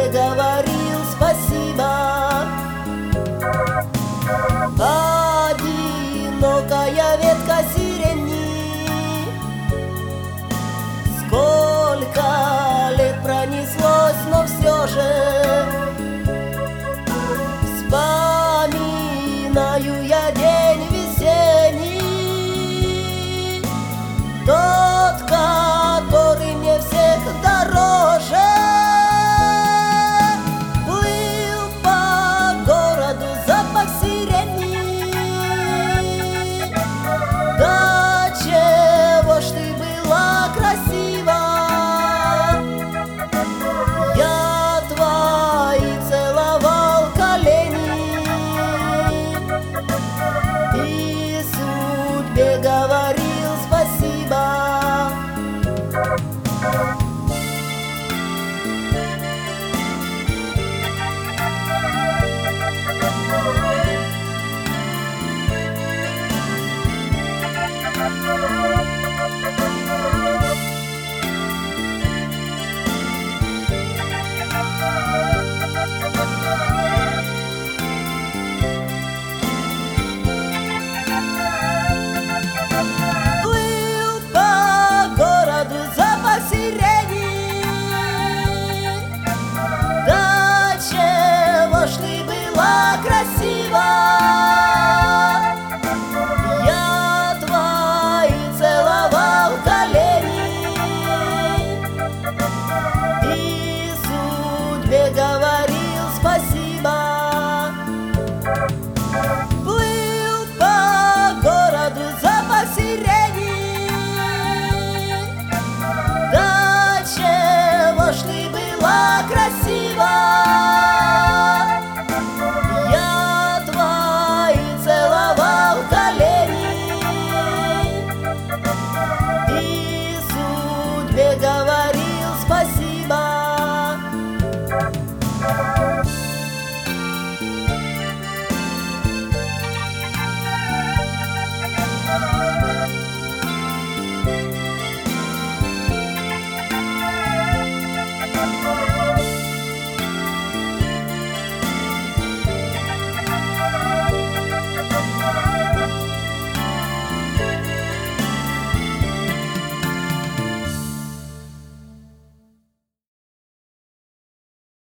судьбе говорил спасибо. Одинокая ветка сирени, сколько лет пронеслось, но все же вспоминаю я день весенний, тот, который мне всех дороже. Плыл по городу запах сирени. Да чего ж ты была красива, я твои целовал колени и судьбе говорил спасибо. Плыл по городу запах сирени. Да чего ж ты была красива, я твои целовал колени и судьбе говорил спасибо. Плыл по городу запах сирени. Да чего ж ты была красива, я твои целовал колени и судьбе говорил спасибо.